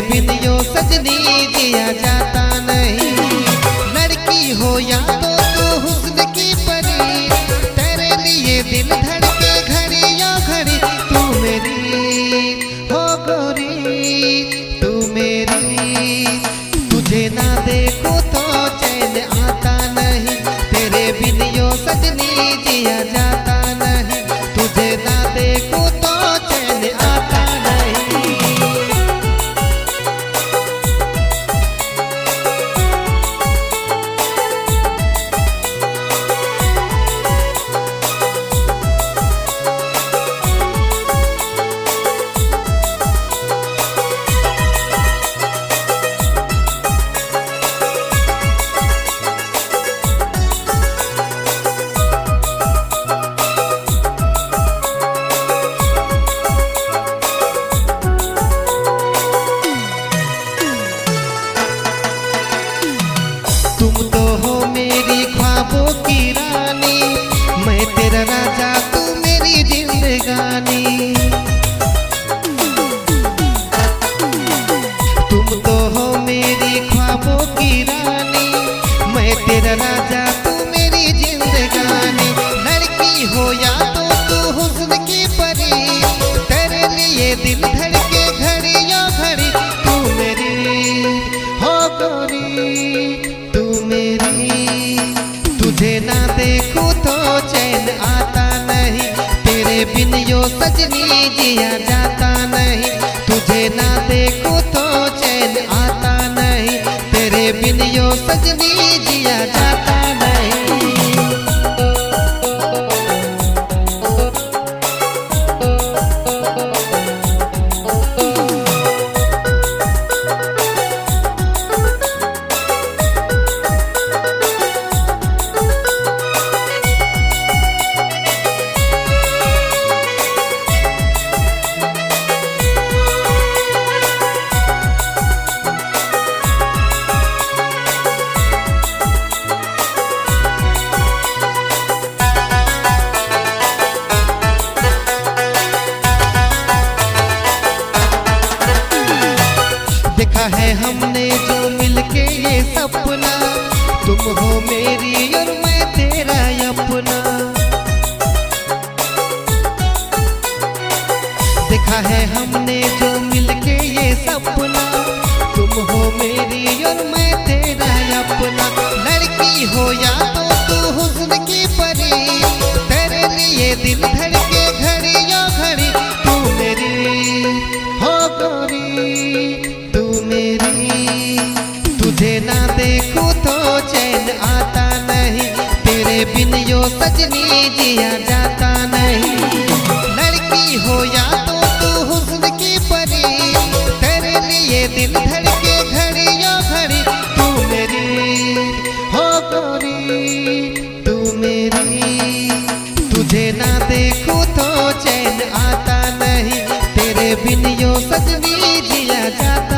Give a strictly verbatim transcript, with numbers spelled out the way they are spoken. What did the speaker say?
बिन यो सजनी जिया जाता नहीं। लड़की हो या तो तू हुस्न की परी, तेरे लिए दिल धड़के घड़ी या घड़ी। तू मेरी हो गोरी, तू मेरी, तुझे ना देखो तो चैन आता नहीं। तेरे बिन यो सजनी जिया जाता नहीं, तुझे ना देखो तो चैन आता नहीं। तुम तो हो मेरी ख्वाबों की रानी, मैं तेरा राजा तू मेरी जिंदगानी। तुम तो हो मेरी ख्वाबों की रानी, मैं तेरा राजा तू मेरी जिंदगानी। लड़की हो या तो तू हुस्न की परी, तेरे लिए दिल धड़के घड़ी या घड़ी। तू मेरी हो गोरी, तू मेरी, तुझे ना देखो तो चैन आता नहीं। तेरे बिन यो सजनी जिया जाता नहीं, तुझे ना देखो तो चैन आता नहीं। तेरे बिन यो सजनी जिया जाता नहीं। देखा है हमने जो मिलके ये सपना, तुम हो मेरी और मैं तेरा अपना। देखा है हमने जो मिलके ये सपना, तुम हो मेरी और मैं तेरा अपना। लड़की हो या तो तू हुस्न की परी, तेरे लिए दिल धड़के घड़ी या घड़ी। तू मेरी हो गोरी, तू मेरी, तुझे ना देखो तो चैन आता नहीं। तेरे बिन यो सजनी जिया जाता नहीं। लड़की हो या तो तू हुस्न की परी, तेरे लिए दिल धड़के घड़ी या घड़ी। तू मेरी हो गोरी, तू मेरी, तुझे ना देखो तो चैन आता नहीं। तेरे बिन यो सजनी जिया जाता